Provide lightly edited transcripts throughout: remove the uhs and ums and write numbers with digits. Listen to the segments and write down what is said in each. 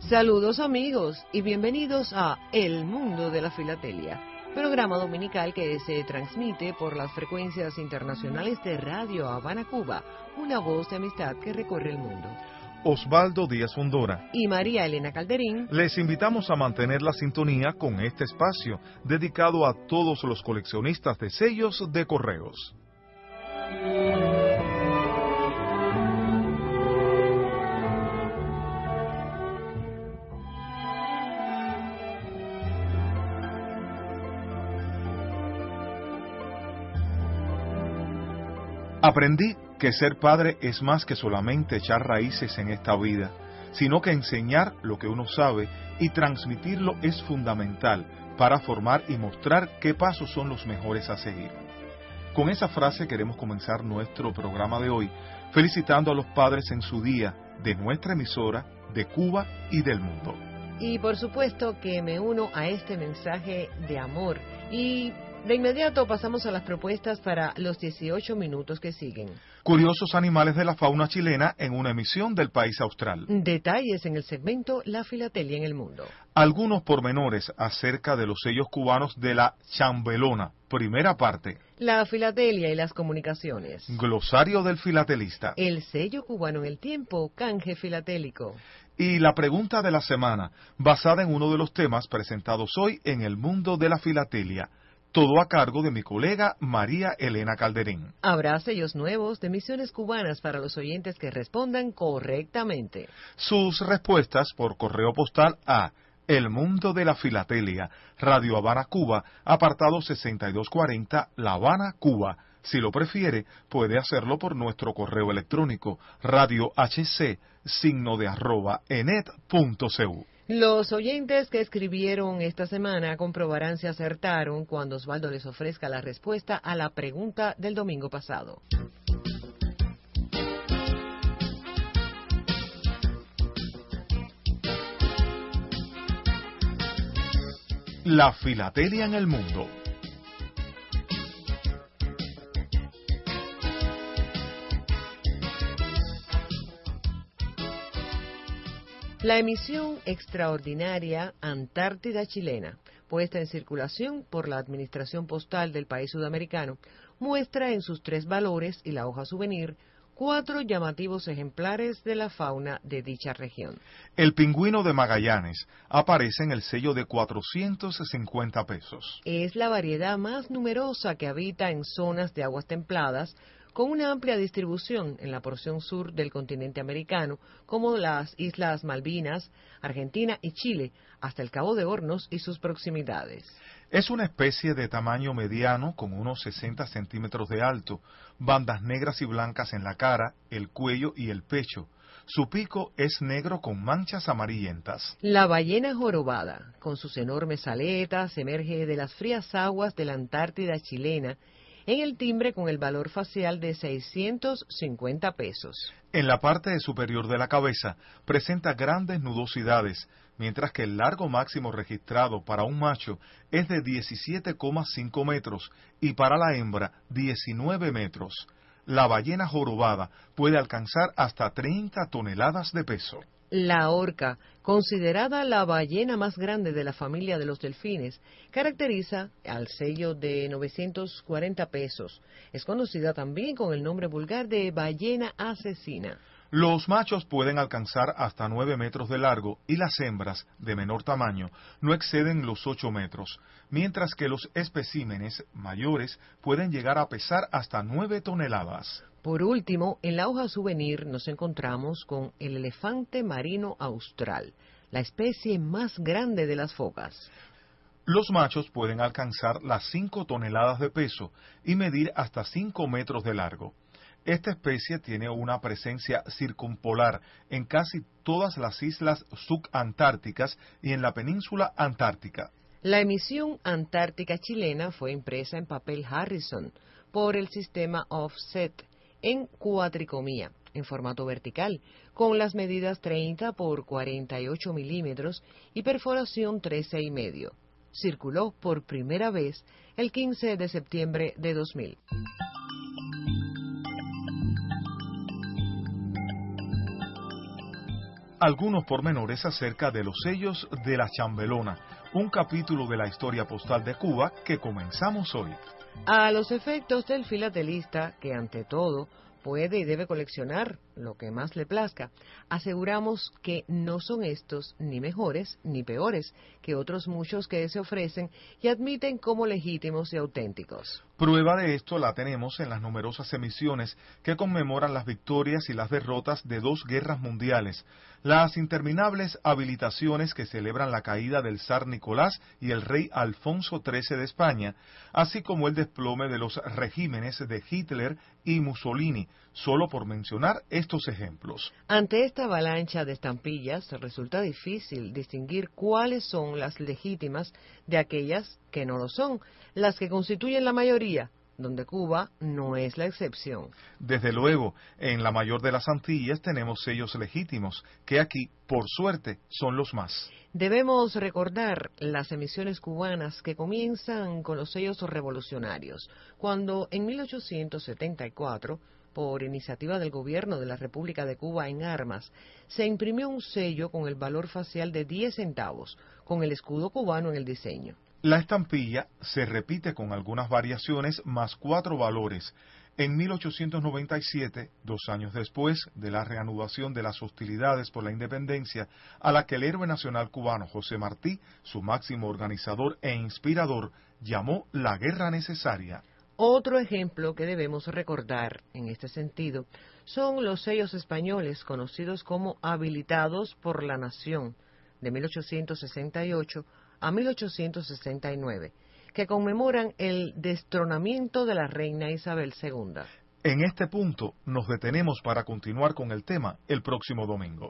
Saludos amigos y bienvenidos a El Mundo de la Filatelia, programa dominical que se transmite por las frecuencias internacionales de Radio Habana, Cuba, una voz de amistad que recorre el mundo. Osvaldo Díaz Fundora y María Elena Calderín les invitamos a mantener la sintonía con este espacio dedicado a todos los coleccionistas de sellos de correos. Aprendí que ser padre es más que solamente echar raíces en esta vida, sino que enseñar lo que uno sabe y transmitirlo es fundamental para formar y mostrar qué pasos son los mejores a seguir. Con esa frase queremos comenzar nuestro programa de hoy, felicitando a los padres en su día de nuestra emisora, de Cuba y del mundo. Y por supuesto que me uno a este mensaje de amor y de inmediato pasamos a las propuestas para los 18 minutos que siguen. Curiosos animales de la fauna chilena en una emisión del país austral. Detalles en el segmento La Filatelia en el Mundo. Algunos pormenores acerca de los sellos cubanos de la chambelona, primera parte. La filatelia y las comunicaciones. Glosario del filatelista. El sello cubano en el tiempo, canje filatélico. Y la pregunta de la semana, basada en uno de los temas presentados hoy en El Mundo de la Filatelia. Todo a cargo de mi colega María Elena Calderín. Habrá sellos nuevos de misiones cubanas para los oyentes que respondan correctamente. Sus respuestas por correo postal a El Mundo de la Filatelia, Radio Habana, Cuba, apartado 6240, La Habana, Cuba. Si lo prefiere, puede hacerlo por nuestro correo electrónico radiohc@enet.cu. Los oyentes que escribieron esta semana comprobarán si acertaron cuando Osvaldo les ofrezca la respuesta a la pregunta del domingo pasado. La filatelia en el mundo. La emisión extraordinaria Antártida chilena, puesta en circulación por la Administración Postal del país sudamericano, muestra en sus 3 valores y la hoja souvenir 4 llamativos ejemplares de la fauna de dicha región. El pingüino de Magallanes aparece en el sello de 450 pesos. Es la variedad más numerosa que habita en zonas de aguas templadas, con una amplia distribución en la porción sur del continente americano, como las Islas Malvinas, Argentina y Chile, hasta el Cabo de Hornos y sus proximidades. Es una especie de tamaño mediano con unos 60 centímetros de alto, bandas negras y blancas en la cara, el cuello y el pecho. Su pico es negro con manchas amarillentas. La ballena jorobada, con sus enormes aletas, emerge de las frías aguas de la Antártida chilena, en el timbre con el valor facial de 650 pesos. En la parte superior de la cabeza presenta grandes nudosidades, mientras que el largo máximo registrado para un macho es de 17,5 metros y para la hembra 19 metros. La ballena jorobada puede alcanzar hasta 30 toneladas de peso. La orca, considerada la ballena más grande de la familia de los delfines, caracteriza al sello de 940 pesos. Es conocida también con el nombre vulgar de ballena asesina. Los machos pueden alcanzar hasta 9 metros de largo y las hembras, de menor tamaño, no exceden los 8 metros, mientras que los especímenes mayores pueden llegar a pesar hasta 9 toneladas. Por último, en la hoja souvenir nos encontramos con el elefante marino austral, la especie más grande de las focas. Los machos pueden alcanzar las 5 toneladas de peso y medir hasta 5 metros de largo. Esta especie tiene una presencia circumpolar en casi todas las islas subantárticas y en la península antártica. La emisión antártica chilena fue impresa en papel Harrison por el sistema offset en cuatricomía, en formato vertical, con las medidas 30 por 48 milímetros y perforación 13,5. Circuló por primera vez el 15 de septiembre de 2000. Algunos pormenores acerca de los sellos de la Chambelona, un capítulo de la historia postal de Cuba que comenzamos hoy. A los efectos del filatelista, que ante todo puede y debe coleccionar lo que más le plazca, aseguramos que no son estos ni mejores ni peores que otros muchos que se ofrecen y admiten como legítimos y auténticos. Prueba de esto la tenemos en las numerosas emisiones que conmemoran las victorias y las derrotas de 2 guerras mundiales, las interminables habilitaciones que celebran la caída del zar Nicolás y el rey Alfonso XIII de España, así como el desplome de los regímenes de Hitler y Mussolini, solo por mencionar estos ejemplos. Ante esta avalancha de estampillas resulta difícil distinguir cuáles son las legítimas de aquellas que no lo son, las que constituyen la mayoría, donde Cuba no es la excepción. Desde luego, en la mayor de las Antillas tenemos sellos legítimos, que aquí, por suerte, son los más. Debemos recordar las emisiones cubanas que comienzan con los sellos revolucionarios, cuando en 1874, por iniciativa del gobierno de la República de Cuba en armas, se imprimió un sello con el valor facial de 10 centavos, con el escudo cubano en el diseño. La estampilla se repite con algunas variaciones más 4 valores. En 1897, 2 años después de la reanudación de las hostilidades por la independencia, a la que el héroe nacional cubano José Martí, su máximo organizador e inspirador, llamó la guerra necesaria. Otro ejemplo que debemos recordar en este sentido son los sellos españoles conocidos como habilitados por la Nación de 1868 a 1869, que conmemoran el destronamiento de la reina Isabel II. En este punto nos detenemos para continuar con el tema el próximo domingo.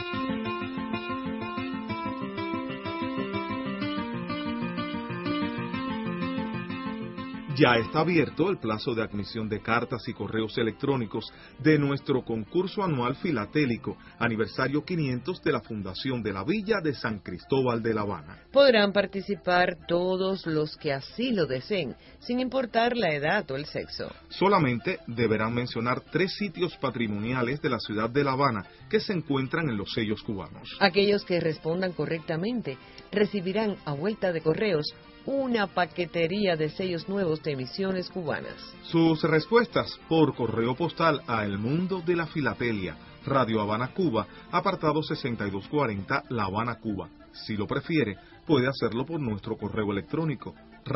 Ya está abierto el plazo de admisión de cartas y correos electrónicos de nuestro concurso anual filatélico, aniversario 500 de la Fundación de la Villa de San Cristóbal de La Habana. Podrán participar todos los que así lo deseen, sin importar la edad o el sexo. Solamente deberán mencionar 3 sitios patrimoniales de la ciudad de La Habana que se encuentran en los sellos cubanos. Aquellos que respondan correctamente recibirán a vuelta de correos una paquetería de sellos nuevos de emisiones cubanas. Sus respuestas por correo postal a El Mundo de la Filatelia, Radio Habana, Cuba, apartado 6240, La Habana, Cuba. Si lo prefiere, puede hacerlo por nuestro correo electrónico,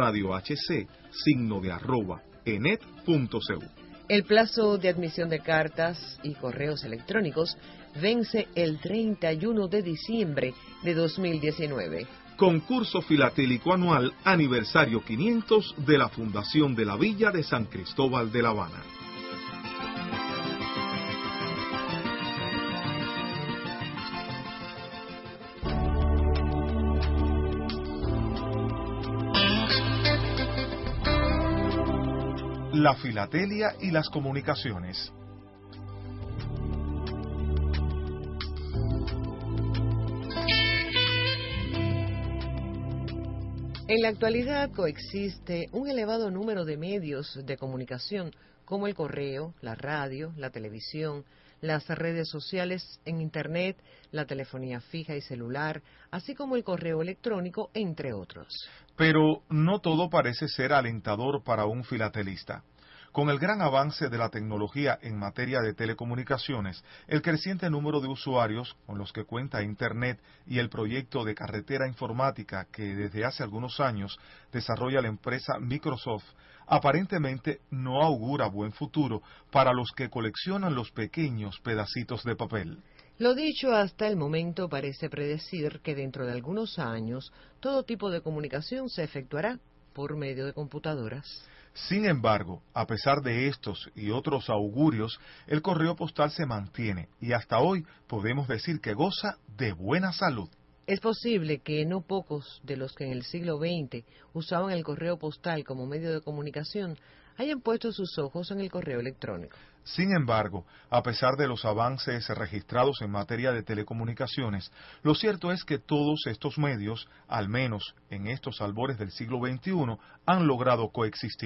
radiohc@enet.cu. El plazo de admisión de cartas y correos electrónicos vence el 31 de diciembre de 2019. Concurso filatélico anual, aniversario 500 de la Fundación de la Villa de San Cristóbal de La Habana. La filatelia y las comunicaciones. En la actualidad coexiste un elevado número de medios de comunicación como el correo, la radio, la televisión, las redes sociales en Internet, la telefonía fija y celular, así como el correo electrónico, entre otros. Pero no todo parece ser alentador para un filatelista. Con el gran avance de la tecnología en materia de telecomunicaciones, el creciente número de usuarios con los que cuenta Internet y el proyecto de carretera informática que desde hace algunos años desarrolla la empresa Microsoft, aparentemente no augura buen futuro para los que coleccionan los pequeños pedacitos de papel. Lo dicho hasta el momento parece predecir que dentro de algunos años todo tipo de comunicación se efectuará por medio de computadoras. Sin embargo, a pesar de estos y otros augurios, el correo postal se mantiene y hasta hoy podemos decir que goza de buena salud. Es posible que no pocos de los que en el siglo XX usaban el correo postal como medio de comunicación hayan puesto sus ojos en el correo electrónico. Sin embargo, a pesar de los avances registrados en materia de telecomunicaciones, lo cierto es que todos estos medios, al menos en estos albores del siglo XXI, han logrado coexistir.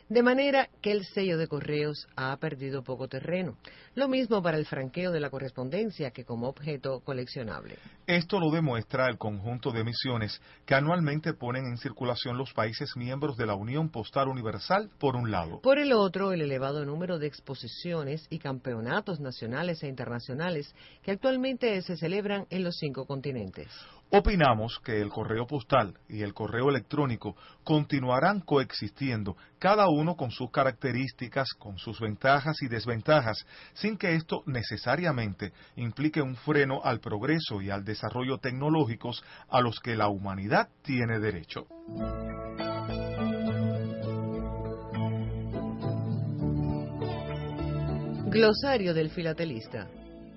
de manera que el sello de correos ha perdido poco terreno. Lo mismo para el franqueo de la correspondencia que como objeto coleccionable. Esto lo demuestra el conjunto de emisiones que anualmente ponen en circulación los países miembros de la Unión Postal Universal, por un lado. Por el otro, el elevado número de exposiciones y campeonatos nacionales e internacionales que actualmente se celebran en los 5 continentes. Opinamos que el correo postal y el correo electrónico continuarán coexistiendo, cada uno con sus características, con sus ventajas y desventajas, sin que esto necesariamente implique un freno al progreso y al desarrollo tecnológicos a los que la humanidad tiene derecho. Glosario del filatelista.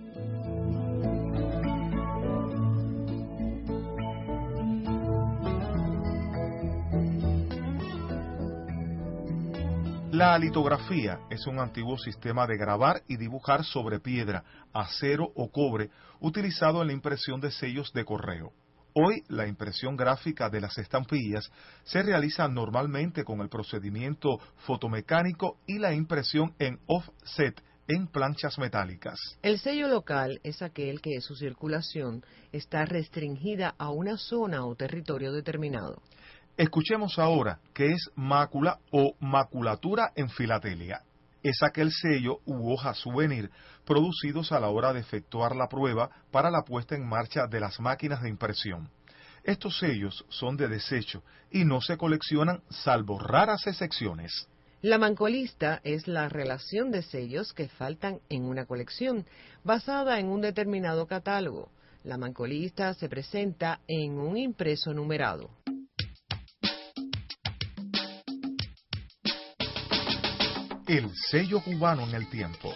La litografía es un antiguo sistema de grabar y dibujar sobre piedra, acero o cobre utilizado en la impresión de sellos de correo. Hoy, la impresión gráfica de las estampillas se realiza normalmente con el procedimiento fotomecánico y la impresión en offset en planchas metálicas. El sello local es aquel que su circulación está restringida a una zona o territorio determinado. Escuchemos ahora qué es mácula o maculatura en filatelia. Es aquel sello u hoja souvenir producidos a la hora de efectuar la prueba para la puesta en marcha de las máquinas de impresión. Estos sellos son de desecho y no se coleccionan salvo raras excepciones. La mancolista es la relación de sellos que faltan en una colección, basada en un determinado catálogo. La mancolista se presenta en un impreso numerado. El sello cubano en el tiempo.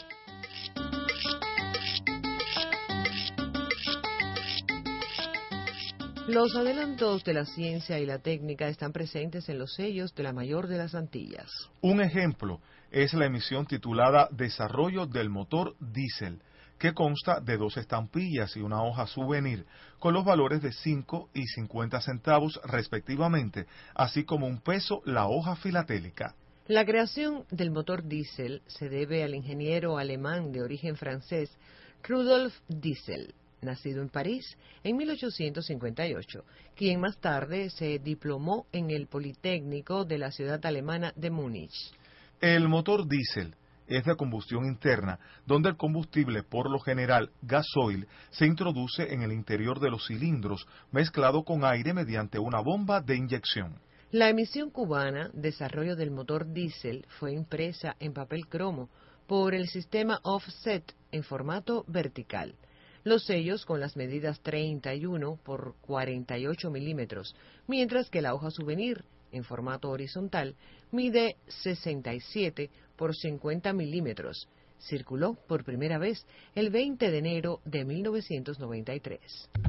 Los adelantos de la ciencia y la técnica están presentes en los sellos de la mayor de las Antillas. Un ejemplo es la emisión titulada Desarrollo del motor diésel, que consta de 2 estampillas y una hoja souvenir, con los valores de 5 y 50 centavos respectivamente, así como un peso la hoja filatélica. La creación del motor diésel se debe al ingeniero alemán de origen francés Rudolf Diesel, nacido en París en 1858, quien más tarde se diplomó en el Politécnico de la ciudad alemana de Múnich. El motor diésel es de combustión interna, donde el combustible, por lo general gasoil, se introduce en el interior de los cilindros, mezclado con aire mediante una bomba de inyección. La emisión cubana, desarrollo del motor diésel, fue impresa en papel cromo por el sistema offset en formato vertical. Los sellos con las medidas 31 por 48 milímetros, mientras que la hoja souvenir en formato horizontal mide 67 por 50 milímetros. Circuló por primera vez el 20 de enero de 1993.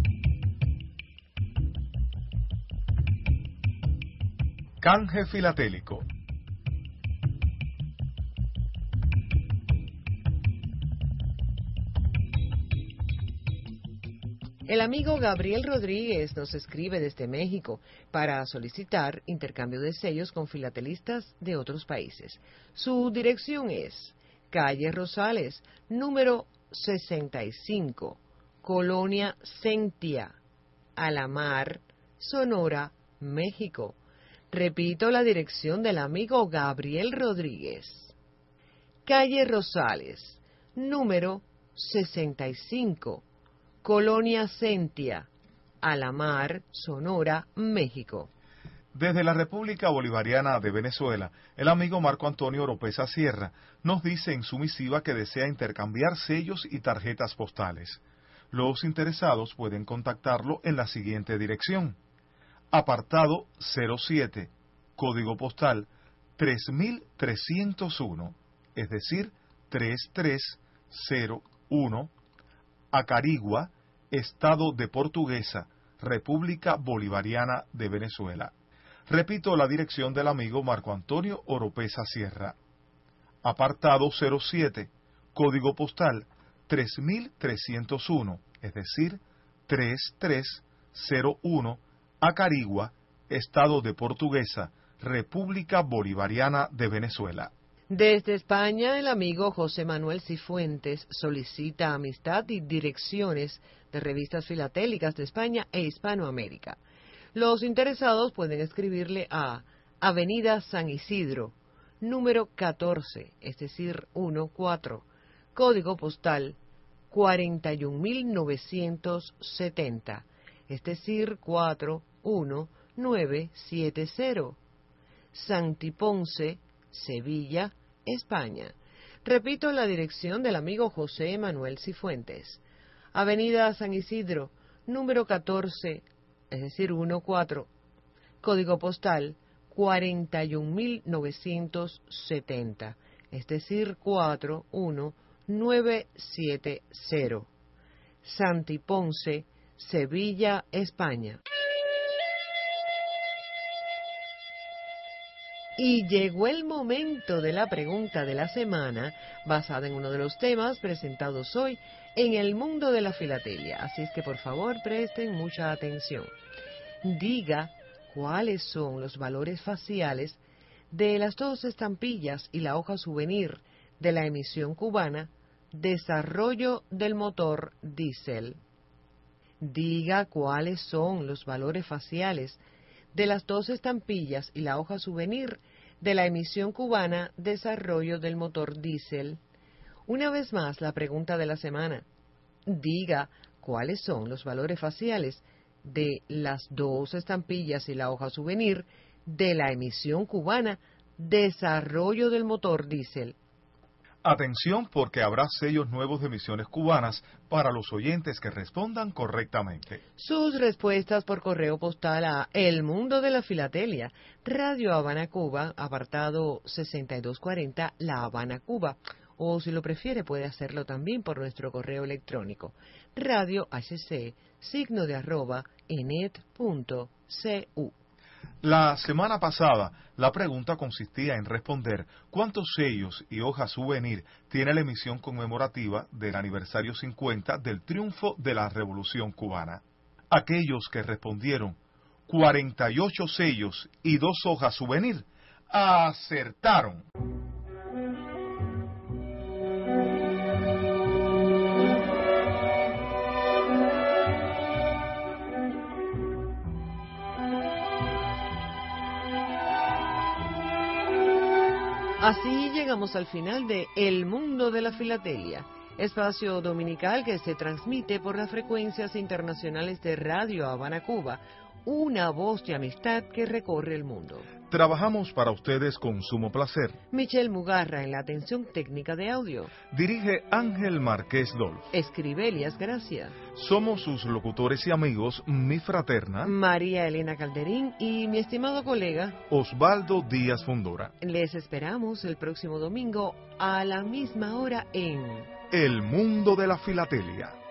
Canje filatélico. El amigo Gabriel Rodríguez nos escribe desde México para solicitar intercambio de sellos con filatelistas de otros países. Su dirección es calle Rosales, número 65, Colonia Sentia, Alamar, Sonora, México. Repito la dirección del amigo Gabriel Rodríguez. Calle Rosales, número 65, Colonia Sentia, Alamar, Sonora, México. Desde la República Bolivariana de Venezuela, el amigo Marco Antonio Oropesa Sierra nos dice en su misiva que desea intercambiar sellos y tarjetas postales. Los interesados pueden contactarlo en la siguiente dirección: apartado 07, código postal 3301, es decir, 3301, Acarigua, Estado de Portuguesa, República Bolivariana de Venezuela. Repito la dirección del amigo Marco Antonio Oropesa Sierra. Apartado 07, código postal 3301, es decir, 3301, Acarigua, Estado de Portuguesa, República Bolivariana de Venezuela. Desde España, el amigo José Manuel Cifuentes solicita amistad y direcciones de revistas filatélicas de España e Hispanoamérica. Los interesados pueden escribirle a Avenida San Isidro, número 14, es decir, 14, código postal 41.970, es decir, 41970, Santiponce, Sevilla, España. Repito la dirección del amigo José Manuel Cifuentes. Avenida San Isidro, número 14, es decir, 14, código postal 41.970, es decir, 41970, Santiponce, Sevilla, España. Y llegó el momento de la pregunta de la semana, basada en uno de los temas presentados hoy en el mundo de la filatelia. Así es que por favor presten mucha atención. Diga cuáles son los valores faciales de las dos estampillas y la hoja souvenir de la emisión cubana Desarrollo del motor diésel. Diga cuáles son los valores faciales de las dos estampillas y la hoja souvenir de la emisión cubana Desarrollo del motor diésel. Una vez más, la pregunta de la semana. Diga cuáles son los valores faciales de las dos estampillas y la hoja souvenir de la emisión cubana Desarrollo del motor diésel. Atención, porque habrá sellos nuevos de emisiones cubanas para los oyentes que respondan correctamente. Sus respuestas por correo postal a El Mundo de la Filatelia, Radio Habana, Cuba, apartado 6240, La Habana, Cuba. O si lo prefiere puede hacerlo también por nuestro correo electrónico, radiohc@enet.cu. La semana pasada, la pregunta consistía en responder cuántos sellos y hojas souvenir tiene la emisión conmemorativa del aniversario 50 del triunfo de la Revolución Cubana. Aquellos que respondieron 48 sellos y 2 hojas souvenir, acertaron. Así llegamos al final de El Mundo de la Filatelia, espacio dominical que se transmite por las frecuencias internacionales de Radio Habana, Cuba, una voz de amistad que recorre el mundo. Trabajamos para ustedes con sumo placer. Michelle Mugarra en la atención técnica de audio. Dirige Ángel Márquez Dolf. Escribe Elias Gracia. Somos sus locutores y amigos, mi fraterna María Elena Calderín y mi estimado colega Osvaldo Díaz Fundora. Les esperamos el próximo domingo a la misma hora en El Mundo de la Filatelia.